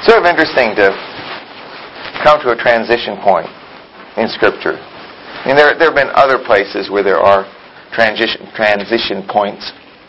Sort of interesting to come to a transition point in Scripture. I mean, there have been other places where there are transition points.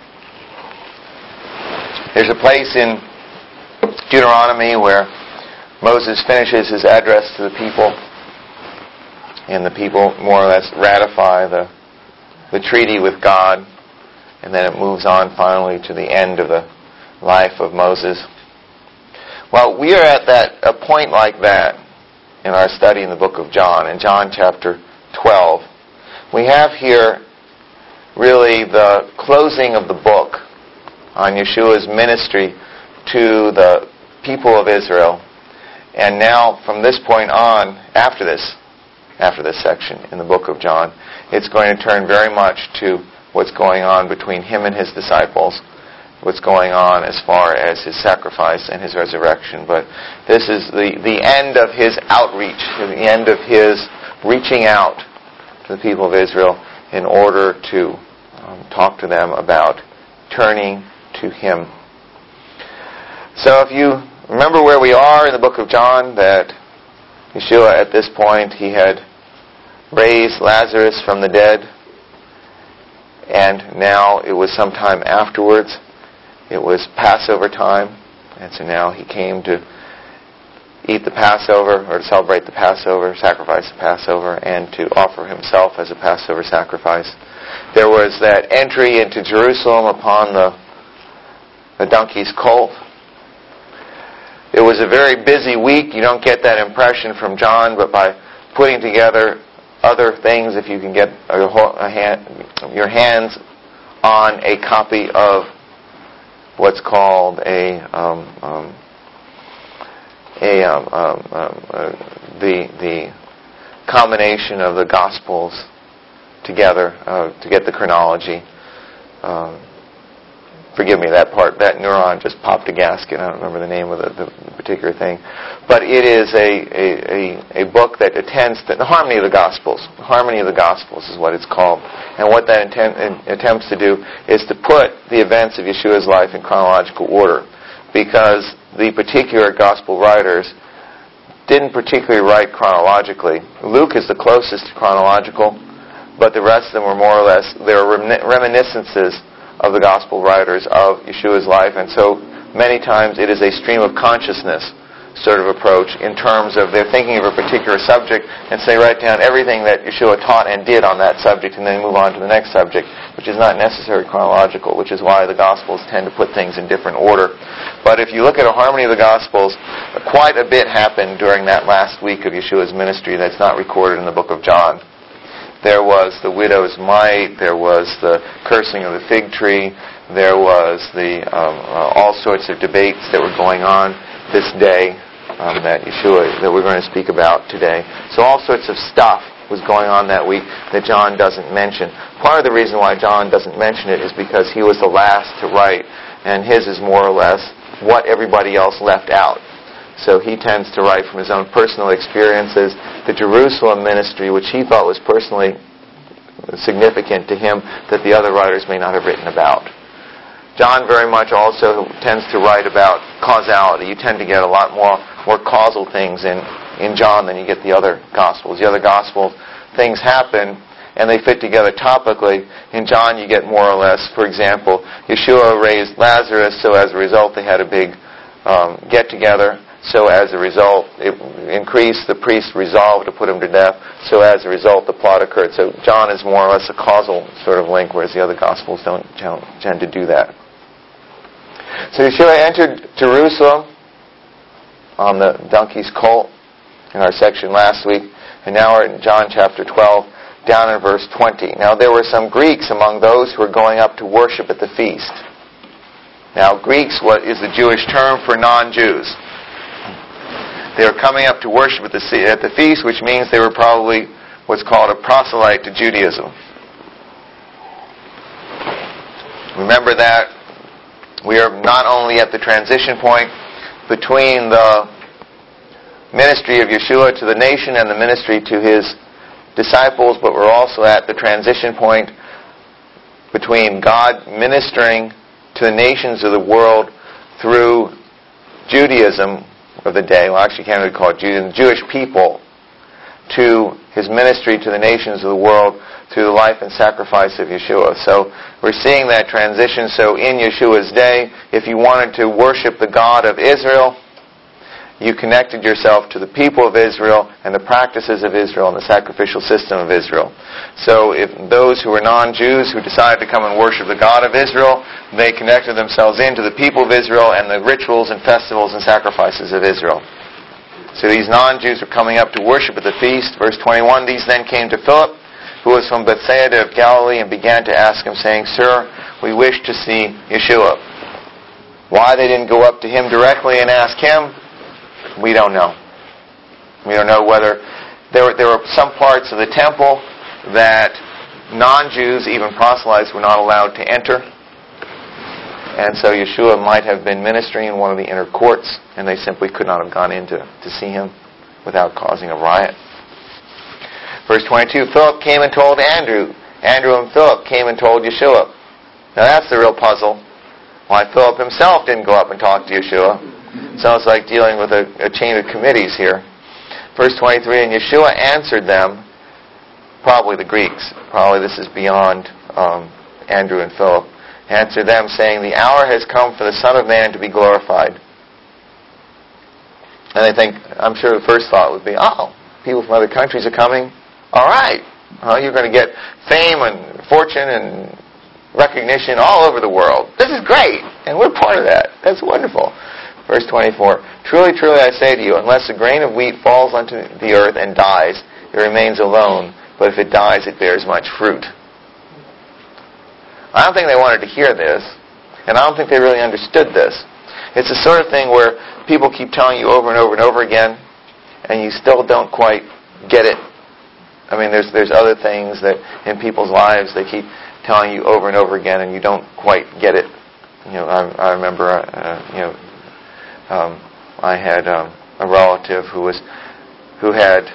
There's a place in Deuteronomy where Moses finishes his address to the people, and the people more or less ratify the treaty with God, and then it moves on finally to the end of the life of Moses. Well, we are at a point like that in our study in the book of John, in John chapter 12. We have here really the closing of the book on Yeshua's ministry to the people of Israel. And now, from this point on, after this section in the book of John, it's going to turn very much to what's going on between him and his disciples, what's going on as far as his sacrifice and his resurrection. But this is the end of his outreach, the end of his reaching out to the people of Israel in order to talk to them about turning to him. So if you remember where we are in the book of John, that Yeshua at this point, he had raised Lazarus from the dead, and now it was sometime afterwards. It was Passover time, and so now he came to eat the Passover, or to celebrate the Passover, sacrifice the Passover, and to offer himself as a Passover sacrifice. There was that entry into Jerusalem upon the donkey's colt. It was a very busy week. You don't get that impression from John, but by putting together other things, if you can get your hands on a copy of what's called the combination of the Gospels together to get the chronology. Forgive me, that neuron just popped a gasket. I don't remember the name of the particular thing. But it is a book that attends to the harmony of the Gospels. The harmony of the Gospels is what it's called. And what that attempts to do is to put the events of Yeshua's life in chronological order. Because the particular Gospel writers didn't particularly write chronologically. Luke is the closest to chronological, but the rest of them were more or less, they were reminiscences of the Gospel writers of Yeshua's life, and so many times it is a stream of consciousness sort of approach in terms of they're thinking of a particular subject and say write down everything that Yeshua taught and did on that subject and then move on to the next subject, which is not necessarily chronological, which is why the Gospels tend to put things in different order. But if you look at a harmony of the Gospels, quite a bit happened during that last week of Yeshua's ministry that's not recorded in the book of John. There was the widow's mite, there was the cursing of the fig tree, there was the all sorts of debates that were going on this day that we're going to speak about today. So all sorts of stuff was going on that week that John doesn't mention. Part of the reason why John doesn't mention it is because he was the last to write, and his is more or less what everybody else left out. So he tends to write from his own personal experiences, the Jerusalem ministry, which he thought was personally significant to him, that the other writers may not have written about. John very much also tends to write about causality. You tend to get a lot more causal things in John than you get the other Gospels. The other Gospels, things happen and they fit together topically. In John you get more or less, for example, Yeshua raised Lazarus, so as a result they had a big get-together. So as a result, it increased, the priest resolved to put him to death. So as a result, the plot occurred. So John is more or less a causal sort of link, whereas the other Gospels don't tend to do that. So Yeshua entered Jerusalem on the donkey's colt in our section last week. And now we're in John chapter 12, down in verse 20. Now there were some Greeks among those who were going up to worship at the feast. Now Greeks, what is the Jewish term for non-Jews? They were coming up to worship at the feast, which means they were probably what's called a proselyte to Judaism. Remember that we are not only at the transition point between the ministry of Yeshua to the nation and the ministry to his disciples, but we're also at the transition point between God ministering to the nations of the world through Judaism, of the day, well actually you can't really call it Jews, the Jewish people, to his ministry to the nations of the world through the life and sacrifice of Yeshua. So we're seeing that transition. So in Yeshua's day, if you wanted to worship the God of Israel, you connected yourself to the people of Israel and the practices of Israel and the sacrificial system of Israel. So if those who were non-Jews who decided to come and worship the God of Israel, they connected themselves into the people of Israel and the rituals and festivals and sacrifices of Israel. So these non-Jews were coming up to worship at the feast. Verse 21, these then came to Philip, who was from Bethsaida of Galilee, and began to ask him, saying, Sir, we wish to see Yeshua. Why they didn't go up to him directly and ask him, we don't know. We don't know whether there were some parts of the temple that non-Jews, even proselytes, were not allowed to enter. And so Yeshua might have been ministering in one of the inner courts, and they simply could not have gone in to see him without causing a riot. Verse 22, Philip came and told Andrew. Andrew and Philip came and told Yeshua. Now that's the real puzzle. Why Philip himself didn't go up and talk to Yeshua. Sounds like dealing with a chain of committees here. Verse 23, and Yeshua answered them, probably the Greeks, probably this is beyond Andrew and Philip, answered them saying, the hour has come for the Son of Man to be glorified. And I think, I'm sure the first thought would be, people from other countries are coming. All right. You're going to get fame and fortune and recognition all over the world. This is great. And we're part of that. That's wonderful. Verse 24, truly, truly, I say to you, unless a grain of wheat falls onto the earth and dies, it remains alone. But if it dies, it bears much fruit. I don't think they wanted to hear this. And I don't think they really understood this. It's the sort of thing where people keep telling you over and over and over again, and you still don't quite get it. I mean, there's other things that in people's lives they keep telling you over and over again, and you don't quite get it. I remember, I had a relative who had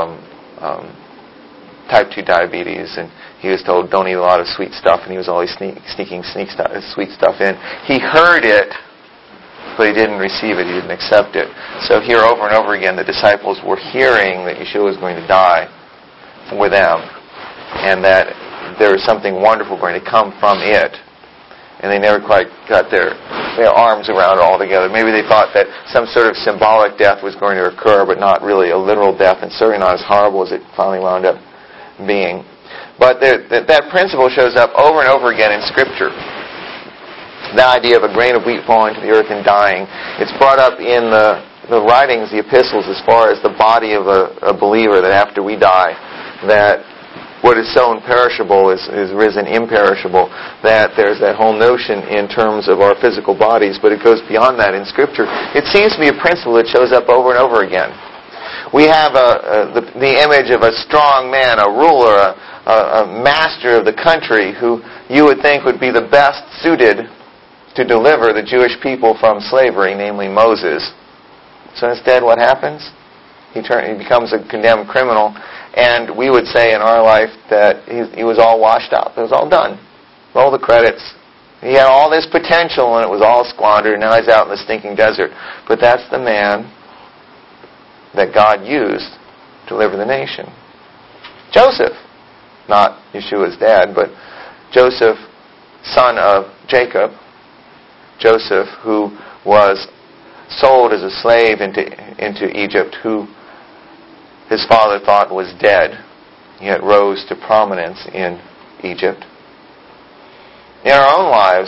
type 2 diabetes, and he was told don't eat a lot of sweet stuff, and he was always sneaking sweet stuff in. He heard it, but he didn't receive it. He didn't accept it. So here over and over again, the disciples were hearing that Yeshua was going to die for them, and that there was something wonderful going to come from it. And they never quite got their arms around it altogether. Maybe they thought that some sort of symbolic death was going to occur, but not really a literal death, and certainly not as horrible as it finally wound up being. But that principle shows up over and over again in Scripture. The idea of a grain of wheat falling to the earth and dying. It's brought up in the writings, the epistles, as far as the body of a believer, that after we die, that what is sown perishable is risen imperishable, that there's that whole notion in terms of our physical bodies, but it goes beyond that in Scripture. It seems to be a principle that shows up over and over again. We have the image of a strong man, a ruler, a master of the country who you would think would be the best suited to deliver the Jewish people from slavery, namely Moses. So instead what happens? He becomes a condemned criminal. And we would say in our life that he was all washed up. It was all done. Roll the credits. He had all this potential and it was all squandered. Now he's out in the stinking desert. But that's the man that God used to deliver the nation. Joseph. Not Yeshua's dad, but Joseph, son of Jacob. Joseph, who was sold as a slave into Egypt, who his father thought was dead, yet rose to prominence in Egypt. In our own lives,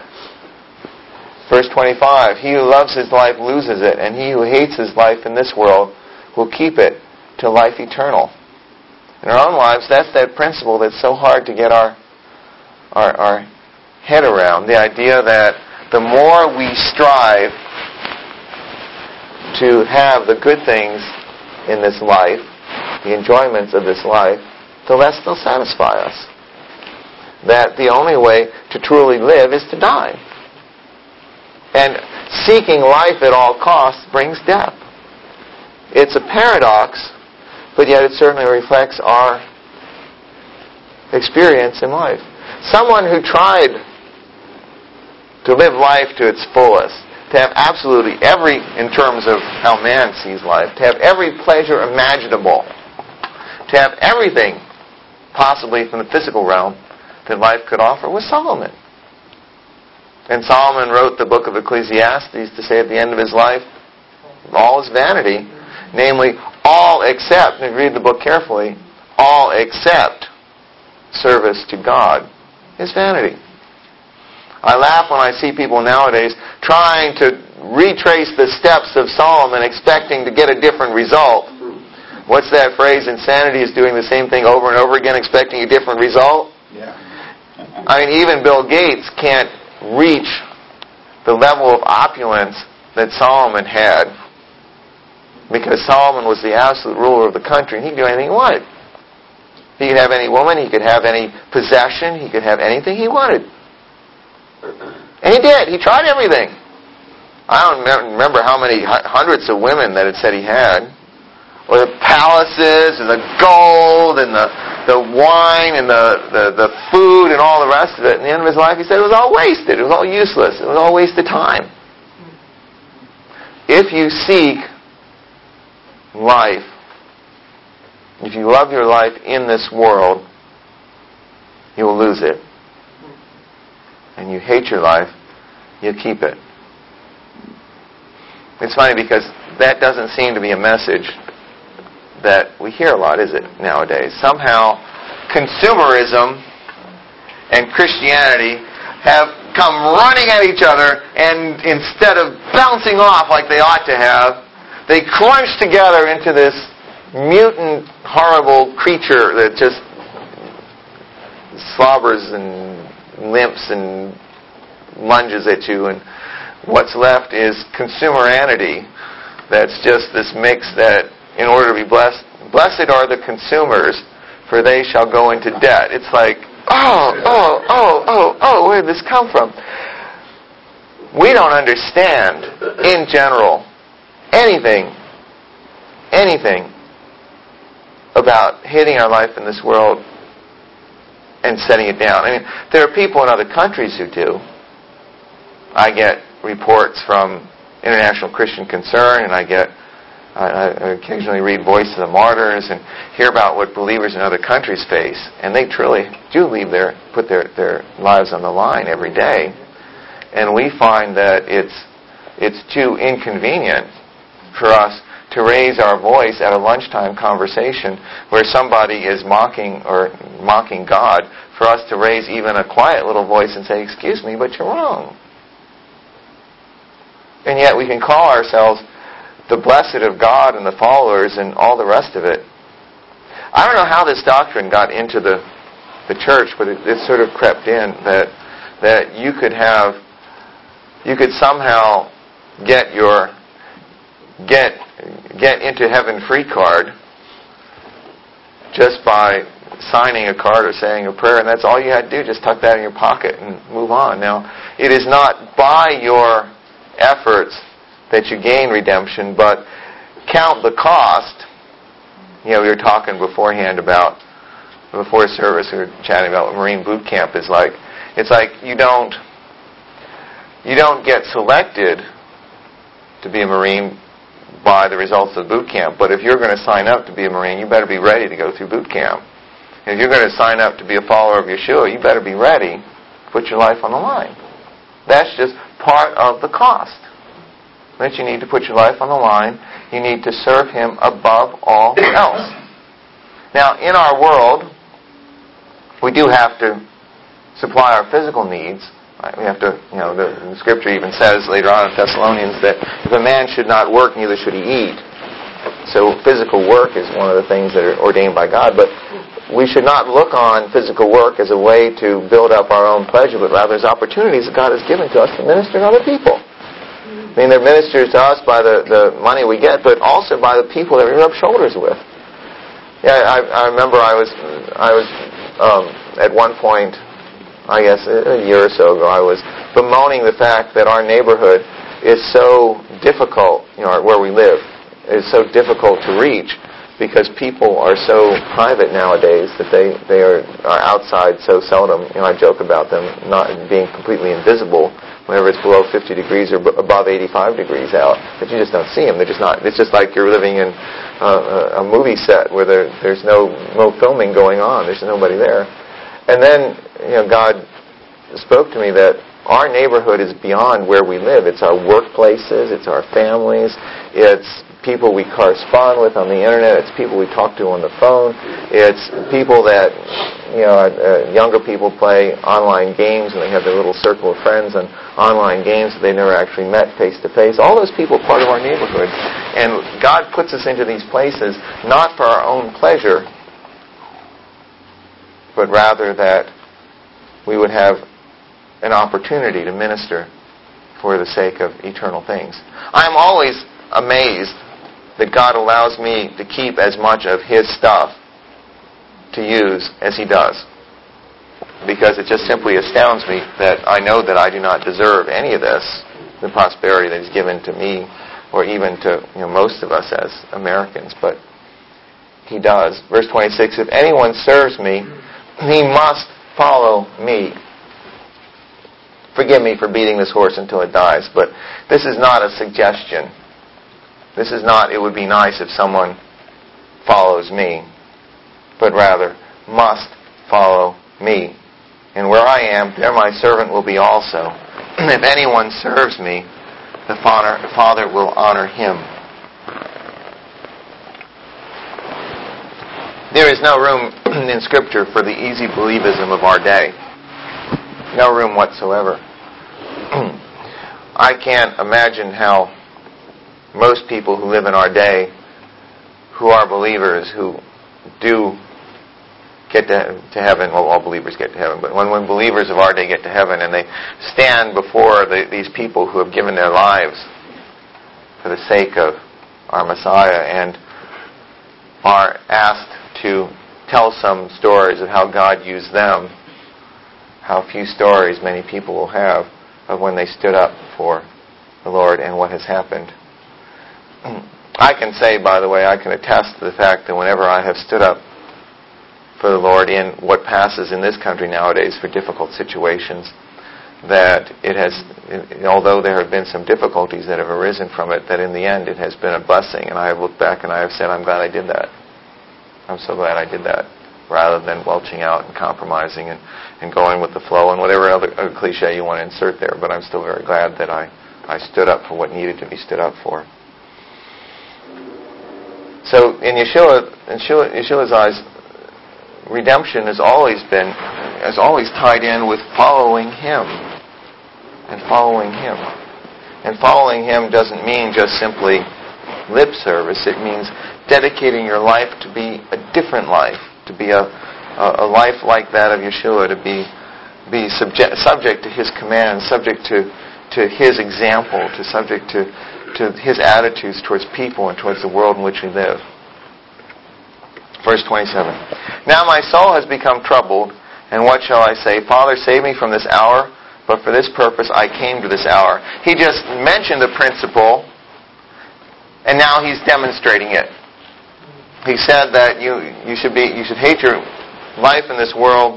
verse 25, he who loves his life loses it, and he who hates his life in this world will keep it to life eternal. In our own lives, that's that principle that's so hard to get our head around. The idea that the more we strive to have the good things in this life, the enjoyments of this life, the less they'll satisfy us. That the only way to truly live is to die. And seeking life at all costs brings death. It's a paradox, but yet it certainly reflects our experience in life. Someone who tried to live life to its fullest, to have absolutely every, in terms of how man sees life, to have every pleasure imaginable, to have everything possibly from the physical realm that life could offer, was Solomon. And Solomon wrote the book of Ecclesiastes to say at the end of his life, all is vanity, namely, all except, and read the book carefully, all except service to God is vanity. I laugh when I see people nowadays trying to retrace the steps of Solomon expecting to get a different result. What's that phrase? Insanity is doing the same thing over and over again expecting a different result? Yeah. I mean, even Bill Gates can't reach the level of opulence that Solomon had, because Solomon was the absolute ruler of the country and he could do anything he wanted. He could have any woman, he could have any possession, he could have anything he wanted. And he did. He tried everything. I don't remember how many hundreds of women that it said he had. Or the palaces and the gold and the wine and the food and all the rest of it. And at the end of his life he said it was all wasted. It was all useless. It was all wasted time. If you seek life, if you love your life in this world, you will lose it. And you hate your life, you'll keep it. It's funny because that doesn't seem to be a message that we hear a lot, is it, nowadays? Somehow, consumerism and Christianity have come running at each other, and instead of bouncing off like they ought to have, they crunch together into this mutant, horrible creature that just slobbers and limps and lunges at you, and what's left is consumeranity. That's just this mix that, in order to be blessed are the consumers, for they shall go into debt. It's like, where did this come from? We don't understand, in general, anything about hating our life in this world and setting it down. I mean, there are people in other countries who do. I get reports from International Christian Concern, and I occasionally read Voice of the Martyrs and hear about what believers in other countries face, and they truly do put their lives on the line every day. And we find that it's too inconvenient for us to raise our voice at a lunchtime conversation where somebody is mocking God, for us to raise even a quiet little voice and say, "Excuse me, but you're wrong." And yet we can call ourselves the blessed of God and the followers and all the rest of it. I don't know how this doctrine got into the church, but it sort of crept in that you could somehow get into heaven free card just by signing a card or saying a prayer, and that's all you had to do. Just tuck that in your pocket and move on. Now, it is not by your efforts that you gain redemption, but count the cost. You know, we were talking beforehand about, before service, we were chatting about what Marine boot camp is like. It's like you don't get selected to be a Marine by the results of boot camp, but if you're going to sign up to be a Marine, you better be ready to go through boot camp. And if you're going to sign up to be a follower of Yeshua, you better be ready to put your life on the line. That's just part of the cost. That you need to put your life on the line. You need to serve Him above all else. Now, in our world, we do have to supply our physical needs. Right? We have to, the Scripture even says later on in Thessalonians that if a man should not work, neither should he eat. So physical work is one of the things that are ordained by God, but we should not look on physical work as a way to build up our own pleasure, but rather as opportunities that God has given to us to minister to other people. I mean, they're ministers to us by the money we get, but also by the people that we rub shoulders with. Yeah, I remember I was at one point, I guess a year or so ago, I was bemoaning the fact that our neighborhood is so difficult, where we live, is so difficult to reach, because people are so private nowadays that they are outside so seldom. I joke about them not being completely invisible whenever it's below 50 degrees or above 85 degrees out, but you just don't see them. They're just not. It's just like you're living in a movie set where there's no filming going on. There's nobody there. And then, God spoke to me that our neighborhood is beyond where we live. It's our workplaces. It's our families. It's people we correspond with on the internet. It's people we talk to on the phone. It's people that, younger people play online games and they have their little circle of friends on online games that they never actually met face to face. All those people are part of our neighborhood. And God puts us into these places not for our own pleasure, but rather that we would have an opportunity to minister for the sake of eternal things. I'm always amazed that God allows me to keep as much of His stuff to use as He does. Because it just simply astounds me that I know that I do not deserve any of this, the prosperity that is given to me, or even to most of us as Americans, but He does. Verse 26, if anyone serves me, he must follow me. Forgive me for beating this horse until it dies, but this is not a suggestion. This is not, it would be nice if someone follows me, but rather, must follow me. And where I am, there my servant will be also. If anyone serves me, the Father will honor him. There is no room in Scripture for the easy believism of our day. No room whatsoever. I can't imagine how most people who live in our day, who are believers, who do get to heaven, well, all believers get to heaven, but when believers of our day get to heaven and they stand before these people who have given their lives for the sake of our Messiah and are asked to tell some stories of how God used them, how few stories many people will have of when they stood up for the Lord and what has happened. I can say, by the way, I can attest to the fact that whenever I have stood up for the Lord in what passes in this country nowadays for difficult situations, that it has, although there have been some difficulties that have arisen from it, that in the end it has been a blessing. And I have looked back and I have said, I'm glad I did that. I'm so glad I did that, rather than welching out and compromising and going with the flow and whatever other cliche you want to insert there. But I'm still very glad that I stood up for what needed to be stood up for. So in Yeshua's eyes, redemption has always tied in with following Him. And following Him. And following Him doesn't mean just simply lip service. It means dedicating your life to be a different life, to be a life like that of Yeshua, to be subject to His commands, subject to His example, subject to His attitudes towards people and towards the world in which we live. Verse 27. Now my soul has become troubled, and what shall I say? Father, save me from this hour, but for this purpose I came to this hour. He just mentioned the principle, and now he's demonstrating it. He said that you should hate your life in this world,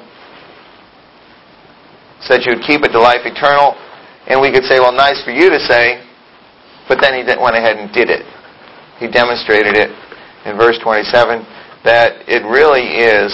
said you would keep it to life eternal, and we could say, well, nice for you to say, but then he went ahead and did it. He demonstrated it in verse 27, that it really is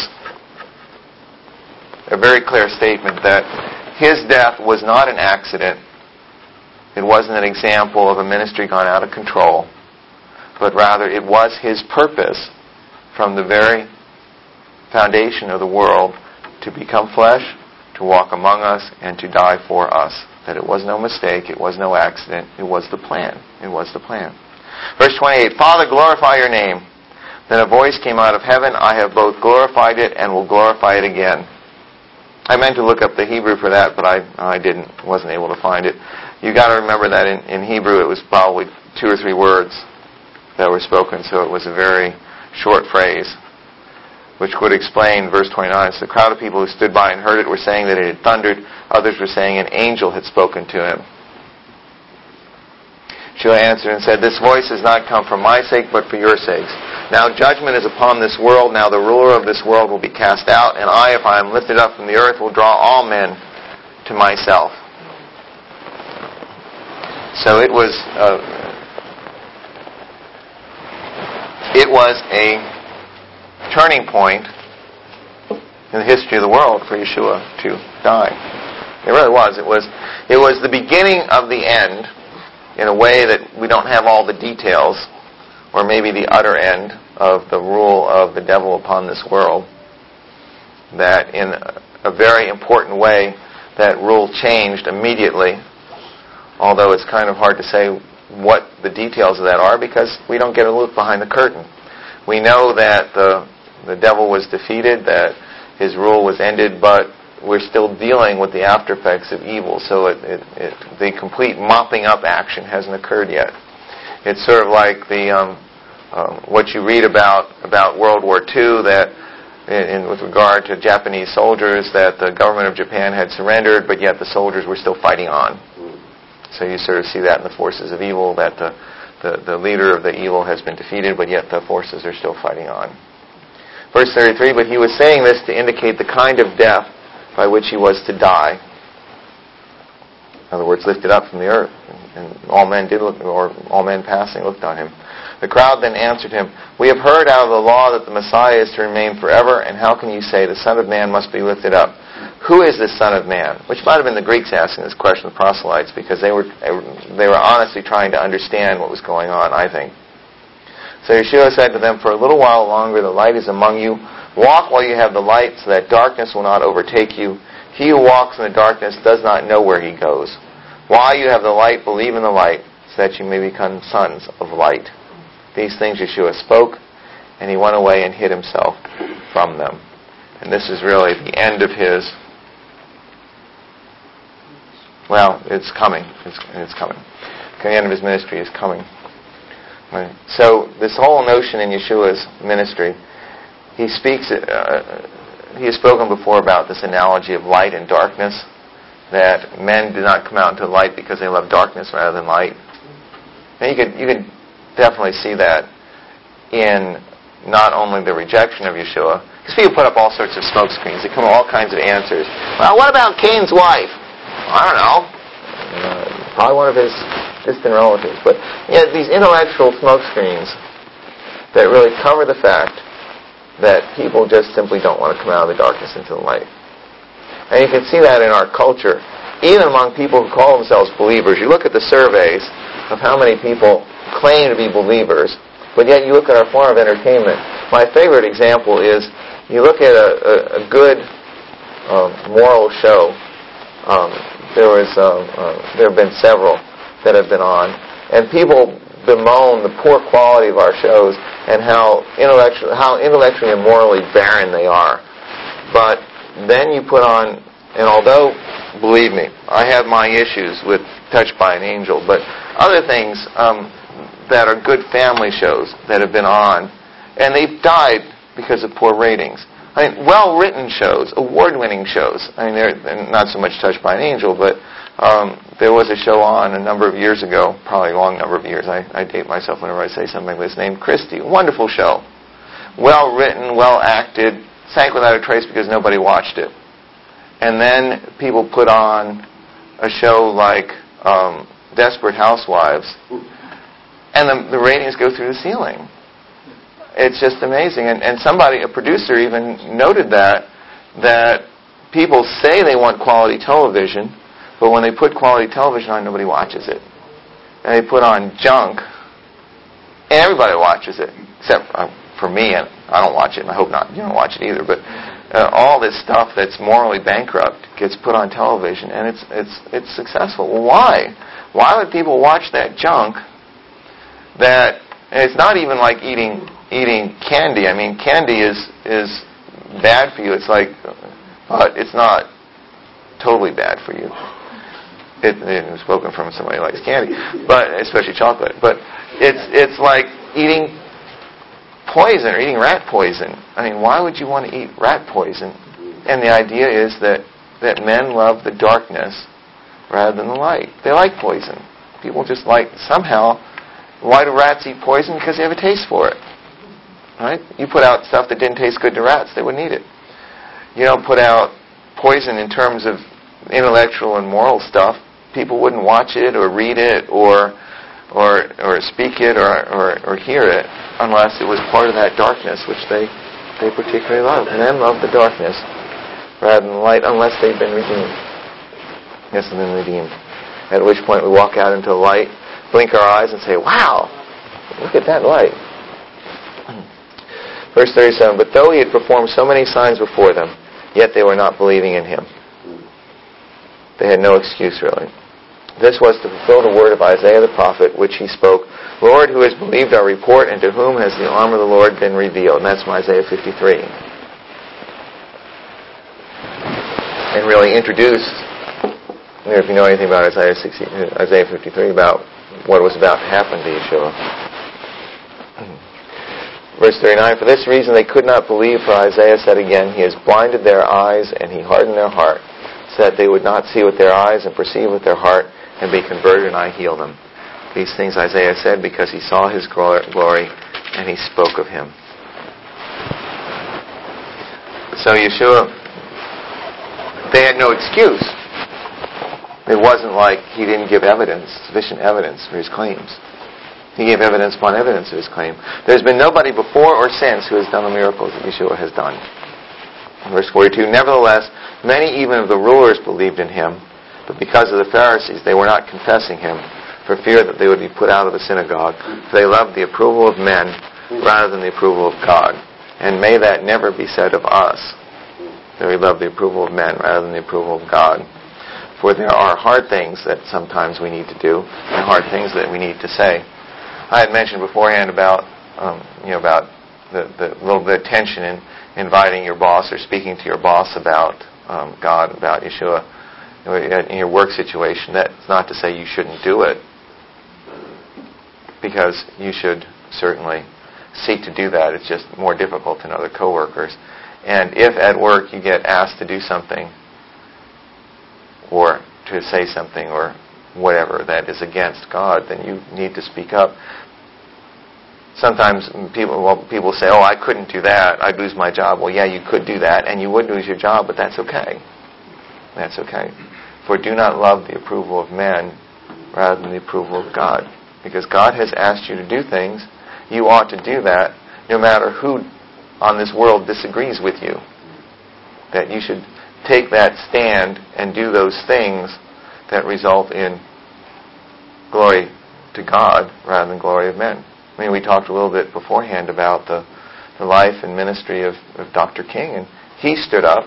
a very clear statement that His death was not an accident. It wasn't an example of a ministry gone out of control, but rather it was His purpose from the very foundation of the world to become flesh, to walk among us, and to die for us. That it was no mistake, it was no accident, it was the plan. It was the plan. Verse 28, Father, glorify your name. Then a voice came out of heaven, I have both glorified it and will glorify it again. I meant to look up the Hebrew for that, but I wasn't able to find it. You got to remember that in Hebrew it was probably 2 or 3 words that were spoken, so it was a very short phrase, which would explain verse 29. So the crowd of people who stood by and heard it were saying that it had thundered. Others were saying an angel had spoken to him. Yeshua answered and said, this voice has not come for my sake, but for your sakes. Now judgment is upon this world. Now the ruler of this world will be cast out, and I, if I am lifted up from the earth, will draw all men to myself. So it was a turning point in the history of the world for Yeshua to die. It really was. It was the beginning of the end in a way that we don't have all the details, or maybe the utter end of the rule of the devil upon this world. That in a very important way, that rule changed immediately, although it's kind of hard to say what the details of that are because we don't get a look behind the curtain. We know that the devil was defeated, that his rule was ended, but we're still dealing with the after effects of evil, so the complete mopping up action hasn't occurred yet. It's sort of like what you read about World War II, that with regard to Japanese soldiers, that the government of Japan had surrendered, but yet the soldiers were still fighting on. So you sort of see that in the forces of evil, that the leader of the evil has been defeated, but yet the forces are still fighting on. Verse 33, but he was saying this to indicate the kind of death by which he was to die. In other words, lifted up from the earth. And all men did look, or all men passing looked on him. The crowd then answered him, we have heard out of the law that the Messiah is to remain forever, and how can you say the Son of Man must be lifted up? Who is this Son of Man? Which might have been the Greeks asking this question, the proselytes, because they were honestly trying to understand what was going on, I think. So Yeshua said to them, for a little while longer the light is among you. Walk while you have the light, so that darkness will not overtake you. He who walks in the darkness does not know where he goes. While you have the light, believe in the light, so that you may become sons of light. These things Yeshua spoke, and he went away and hid himself from them. And this is really the end of his... Well, it's coming. It's coming. The end of his ministry is coming. Right. So this whole notion in Yeshua's ministry, he has spoken before about this analogy of light and darkness, that men do not come out into the light because they love darkness rather than light. And you could definitely see that in not only the rejection of Yeshua, because people put up all sorts of smoke screens. They come with all kinds of answers. Well, what about Cain's wife? I don't know. Probably one of his distant relatives. But these intellectual smoke screens that really cover the fact that people just simply don't want to come out of the darkness into the light. And you can see that in our culture, even among people who call themselves believers. You look at the surveys of how many people claim to be believers, but yet you look at our form of entertainment. My favorite example is you look at a good moral show. There have been several that have been on, and people bemoan the poor quality of our shows and how intellectually and morally barren they are. But then you put on, and although, believe me, I have my issues with Touched by an Angel, but other things that are good family shows that have been on, and they've died because of poor ratings. I mean, well-written shows, award-winning shows. I mean, they're not so much Touched by an Angel, but there was a show on a number of years ago, probably a long number of years. I date myself whenever I say something like this, named Christy. Wonderful show. Well-written, well-acted, sank without a trace because nobody watched it. And then people put on a show like Desperate Housewives, and the ratings go through the ceiling. It's just amazing. And a producer even noted that people say they want quality television, but when they put quality television on, nobody watches it. And they put on junk, and everybody watches it, except for me, and I don't watch it, and I hope not. You don't watch it either, but all this stuff that's morally bankrupt gets put on television, and it's successful. Well, why? Why would people watch that junk? And it's not even like eating candy. I mean, candy is bad for you. It's like, but it's not totally bad for you. It was spoken from somebody who likes candy, but especially chocolate. But it's like eating poison or eating rat poison. I mean, why would you want to eat rat poison? And the idea is that men love the darkness rather than the light. They like poison. People just like, somehow, why do rats eat poison? Because they have a taste for it. Right? You put out stuff that didn't taste good to rats, they wouldn't eat it. You don't put out poison in terms of intellectual and moral stuff. people wouldn't watch it or read it or speak it or hear it unless it was part of that darkness which they particularly love. Men love the darkness rather than the light unless they've been redeemed. Yes, and then redeemed. At which point we walk out into the light, blink our eyes and say, wow, look at that light. Verse 37, but though he had performed so many signs before them, yet they were not believing in him. They had no excuse, really. This was to fulfill the word of Isaiah the prophet, which he spoke, Lord, who has believed our report, and to whom has the arm of the Lord been revealed? And that's from Isaiah 53. And really introduced, if you know anything about Isaiah 53, about what was about to happen to Yeshua. Verse 39, for this reason they could not believe, for Isaiah said again, he has blinded their eyes and he hardened their heart, so that they would not see with their eyes and perceive with their heart and be converted, and I heal them. These things Isaiah said because he saw his glory and he spoke of him. So Yeshua, they had no excuse. It wasn't like he didn't give sufficient evidence for his claims. He gave evidence upon evidence of his claim. There's been nobody before or since who has done the miracles that Yeshua has done. Verse 42, nevertheless, many even of the rulers believed in him, but because of the Pharisees they were not confessing him, for fear that they would be put out of the synagogue. For they loved the approval of men rather than the approval of God. And may that never be said of us, that we love the approval of men rather than the approval of God. For there are hard things that sometimes we need to do, and hard things that we need to say. I had mentioned beforehand about the little bit of tension in inviting your boss or speaking to your boss about God, about Yeshua, in your work situation. That's not to say you shouldn't do it, because you should certainly seek to do that. It's just more difficult than other coworkers. And if at work you get asked to do something or to say something or whatever that is against God, then you need to speak up. Sometimes people say, I couldn't do that, I'd lose my job. Well, yeah, you could do that, and you would lose your job, but that's okay. That's okay. For do not love the approval of men rather than the approval of God. Because God has asked you to do things, you ought to do that no matter who on this world disagrees with you. That you should take that stand and do those things that result in glory to God rather than glory of men. I mean, we talked a little bit beforehand about the life and ministry of Dr. King, and he stood up.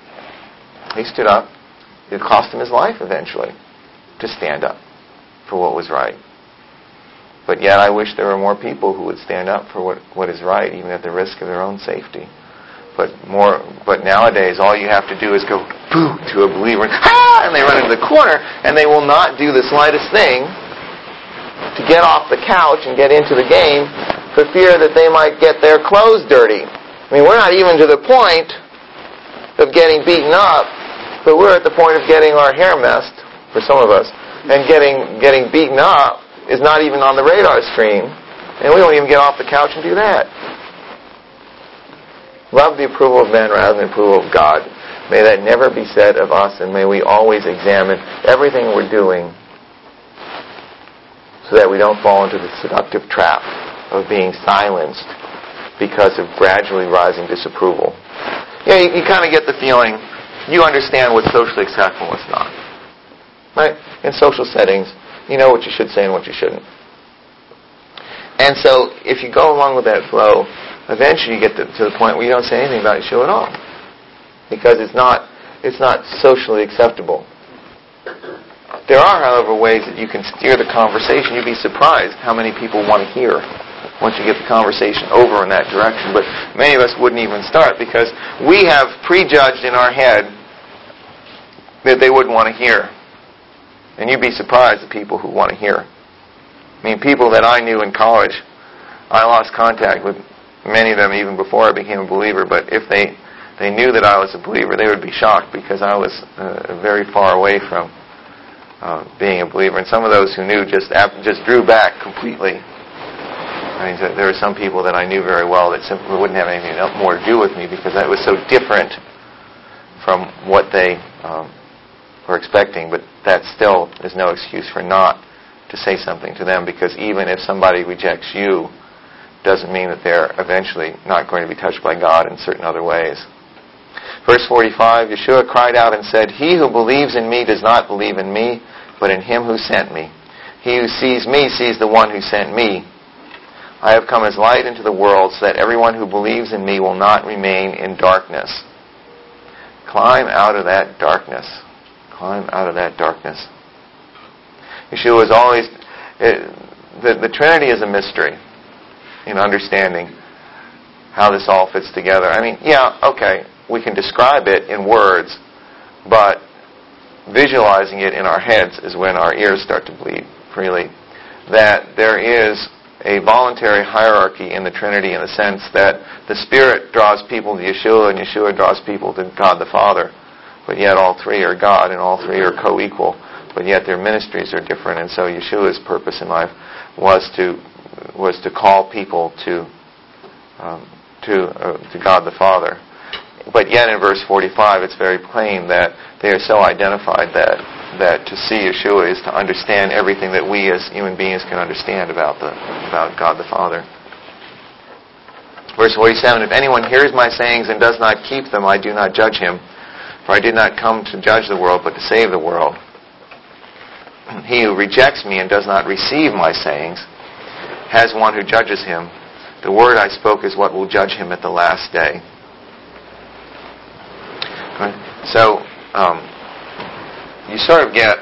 It cost him his life eventually to stand up for what was right. But yet I wish there were more people who would stand up for what is right, even at the risk of their own safety. But nowadays, all you have to do is go boo to a believer, and they run into the corner, and they will not do the slightest thing to get off the couch and get into the game for fear that they might get their clothes dirty. I mean, we're not even to the point of getting beaten up, but we're at the point of getting our hair messed, for some of us, and getting beaten up is not even on the radar screen, and we won't even get off the couch and do that. Love the approval of men rather than the approval of God. May that never be said of us, and may we always examine everything we're doing so that we don't fall into the seductive trap of being silenced because of gradually rising disapproval. You kind of get the feeling, you understand what's socially acceptable and what's not. Right? In social settings, you know what you should say and what you shouldn't. And so, if you go along with that flow, eventually you get to the point where you don't say anything about Yeshua at all. Because it's not socially acceptable. There are, however, ways that you can steer the conversation. You'd be surprised how many people want to hear once you get the conversation over in that direction. But many of us wouldn't even start because we have prejudged in our head that they wouldn't want to hear. And you'd be surprised at people who want to hear. I mean, people that I knew in college, I lost contact with many of them even before I became a believer. But if they knew that I was a believer, they would be shocked because I was very far away from being a believer. And some of those who knew just drew back completely. I mean, there were some people that I knew very well that simply wouldn't have anything more to do with me because I was so different from what they were expecting. But that still is no excuse for not to say something to them, because even if somebody rejects you, doesn't mean that they're eventually not going to be touched by God in certain other ways. Verse 45, Yeshua cried out and said, "He who believes in me does not believe in me, but in him who sent me. He who sees me sees the one who sent me. I have come as light into the world, so that everyone who believes in me will not remain in darkness." Climb out of that darkness. Climb out of that darkness. Yeshua is always... The Trinity is a mystery in understanding how this all fits together. I mean, yeah, okay, we can describe it in words, but visualizing it in our heads is when our ears start to bleed freely. That there is a voluntary hierarchy in the Trinity in the sense that the Spirit draws people to Yeshua and Yeshua draws people to God the Father. But yet all three are God and all three are co-equal. But yet their ministries are different. And so Yeshua's purpose in life was to call people to God the Father. But yet in verse 45 it's very plain that they are so identified that to see Yeshua is to understand everything that we as human beings can understand about God the Father. Verse 47, "If anyone hears my sayings and does not keep them, I do not judge him. For I did not come to judge the world, but to save the world. He who rejects me and does not receive my sayings has one who judges him. The word I spoke is what will judge him at the last day." Okay. So, you sort of get,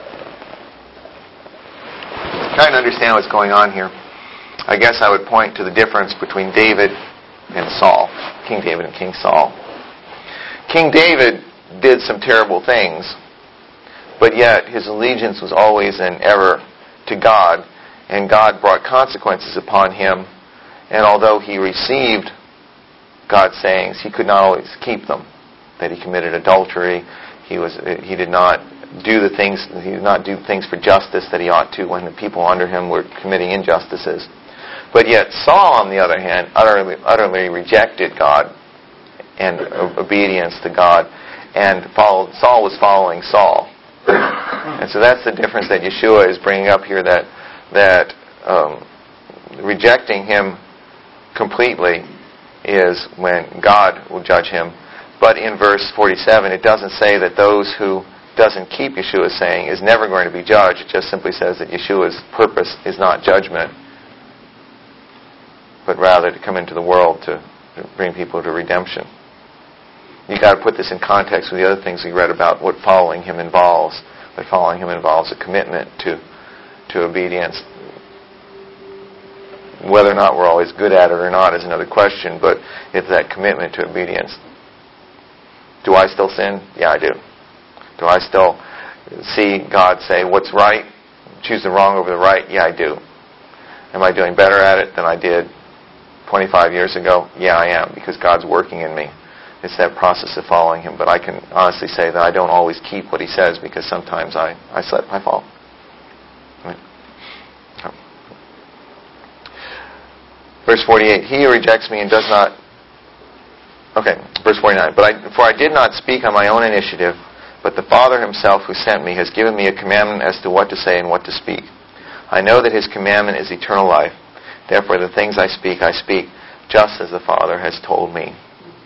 trying to understand what's going on here. I guess I would point to the difference between David and Saul, King David and King Saul. King David did some terrible things, but yet his allegiance was always and ever to God, and God brought consequences upon him, and although he received God's sayings, he could not always keep them. That he committed adultery, he did not do things for justice that he ought to when the people under him were committing injustices. But yet Saul, on the other hand, utterly rejected God and obedience to God, and Saul was following Saul. And so that's the difference that Yeshua is bringing up here, that rejecting him completely is when God will judge him. But in verse 47, it doesn't say that those who doesn't keep Yeshua's saying is never going to be judged. It just simply says that Yeshua's purpose is not judgment, but rather to come into the world to bring people to redemption. You've got to put this in context with the other things we read about what following him involves. That following him involves a commitment to obedience. Whether or not we're always good at it or not is another question, but it's that commitment to obedience. Do I still sin? Yeah, I do. Do I still see God say, what's right? Choose the wrong over the right? Yeah, I do. Am I doing better at it than I did 25 years ago? Yeah, I am, because God's working in me. It's that process of following him. But I can honestly say that I don't always keep what he says, because sometimes I slip, I fall. Right. Verse 48, "He who rejects me and does not..." Okay, verse 49. For I did not speak on my own initiative, but the Father himself who sent me has given me a commandment as to what to say and what to speak. I know that his commandment is eternal life. Therefore the things I speak just as the Father has told me.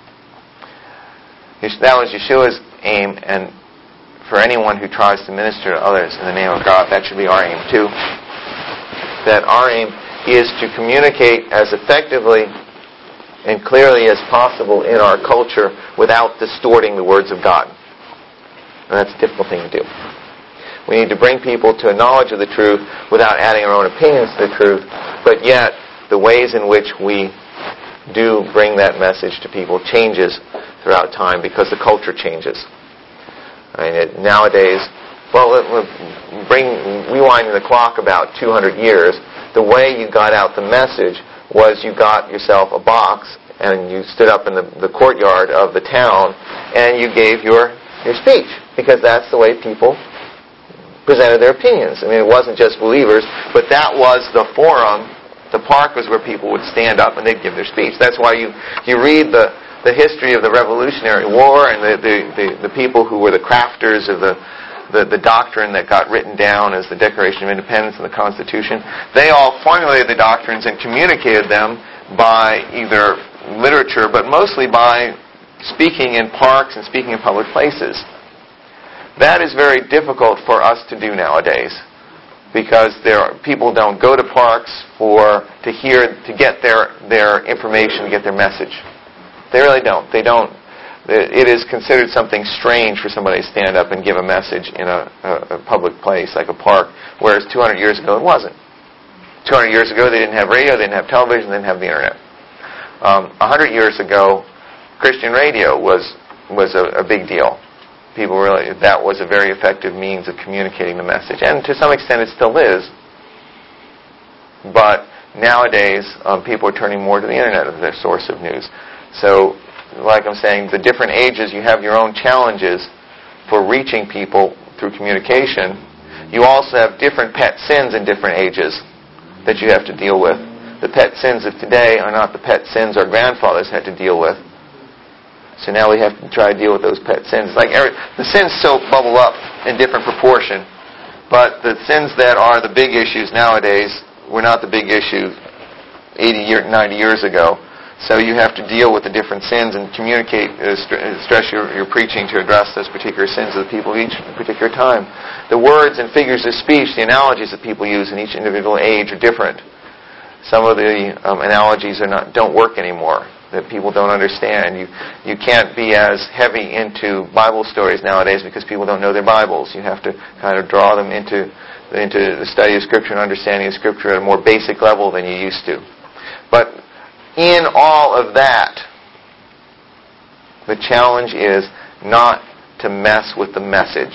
That was Yeshua's aim, and for anyone who tries to minister to others in the name of God, that should be our aim too. That our aim is to communicate as effectively and clearly as possible in our culture without distorting the words of God. And that's a difficult thing to do. We need to bring people to a knowledge of the truth without adding our own opinions to the truth, but yet the ways in which we do bring that message to people changes throughout time because the culture changes. I mean, nowadays, rewinding the clock about 200 years, the way you got out the message was you got yourself a box and you stood up in the courtyard of the town and you gave your speech, because that's the way people presented their opinions. I mean, it wasn't just believers, but that was the forum. The park was where people would stand up and they'd give their speech. That's why you read the history of the Revolutionary War and the people who were the crafters of the the doctrine that got written down as the Declaration of Independence and the Constitution, they all formulated the doctrines and communicated them by either literature, but mostly by speaking in parks and speaking in public places. That is very difficult for us to do nowadays, because people don't go to parks to get their information, to get their message. They really don't. It is considered something strange for somebody to stand up and give a message in a public place like a park, whereas 200 years ago it wasn't. 200 years ago they didn't have radio, they didn't have television, they didn't have the internet. 100 years ago, Christian radio was a big deal. That was a very effective means of communicating the message, and to some extent it still is. But nowadays, people are turning more to the internet as their source of news. So, like I'm saying, the different ages, you have your own challenges for reaching people through communication. You also have different pet sins in different ages that you have to deal with. The pet sins of today are not the pet sins our grandfathers had to deal with. So now we have to try to deal with those pet sins. The sins still bubble up in different proportion, but the sins that are the big issues nowadays were not the big issue 90 years ago. So you have to deal with the different sins and communicate, stress your preaching to address those particular sins of the people each particular time. The words and figures of speech, the analogies that people use in each individual age are different. Some of the analogies don't work anymore, that people don't understand. You can't be as heavy into Bible stories nowadays because people don't know their Bibles. You have to kind of draw them into the study of Scripture and understanding of Scripture at a more basic level than you used to. But in all of that, the challenge is not to mess with the message.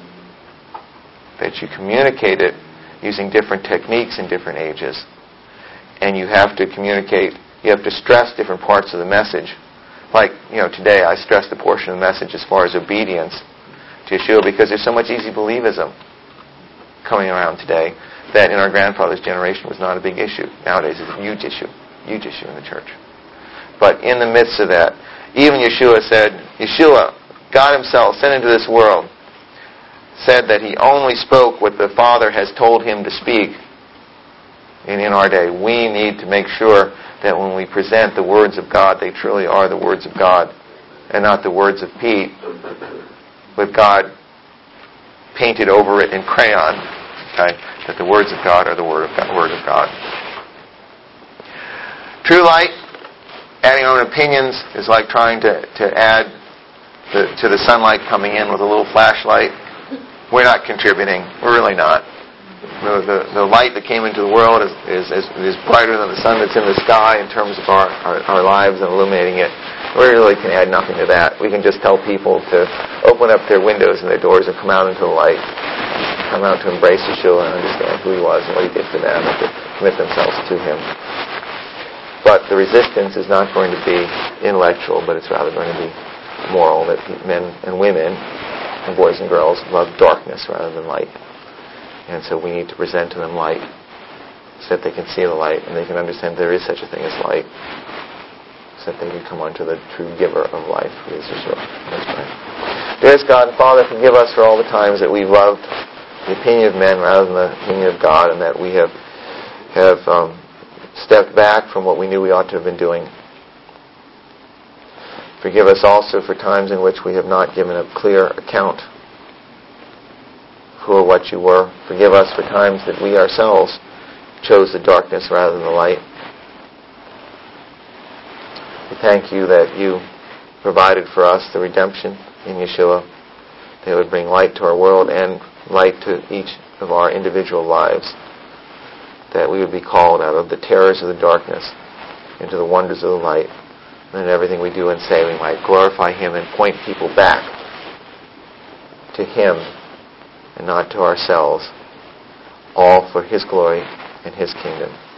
That you communicate it using different techniques in different ages. And you have to communicate, you have to stress different parts of the message. Like, today I stress the portion of the message as far as obedience to Yeshua, because there's so much easy believism coming around today that in our grandfather's generation was not a big issue. Nowadays it's a huge issue in the church. But in the midst of that, even Yeshua, God Himself, sent into this world, said that He only spoke what the Father has told Him to speak. And in our day, we need to make sure that when we present the words of God, they truly are the words of God, and not the words of Pete, with God painted over it in crayon. Okay? That the words of God are the Word of God. True light, adding our own opinions, is like trying to add to the sunlight coming in with a little flashlight. We're not contributing. We're really not. The light that came into the world is brighter than the sun that's in the sky in terms of our lives and illuminating it. We really can add nothing to that. We can just tell people to open up their windows and their doors and come out into the light. Come out to embrace Yeshua and understand who He was and what He did for them, and to commit themselves to Him. But the resistance is not going to be intellectual, but it's rather going to be moral, that men and women and boys and girls love darkness rather than light. And so we need to present to them light so that they can see the light and they can understand there is such a thing as light, so that they can come unto the true giver of life, who is Yeshua. Let's pray. Dearest God and Father, forgive us for all the times that we've loved the opinion of men rather than the opinion of God, and that we have stepped back from what we knew we ought to have been doing. Forgive us also for times in which we have not given a clear account for what You were. Forgive us for times that we ourselves chose the darkness rather than the light. We thank You that You provided for us the redemption in Yeshua, that would bring light to our world and light to each of our individual lives, that we would be called out of the terrors of the darkness into the wonders of the light, and in everything we do and say we might glorify Him and point people back to Him and not to ourselves, all for His glory and His kingdom.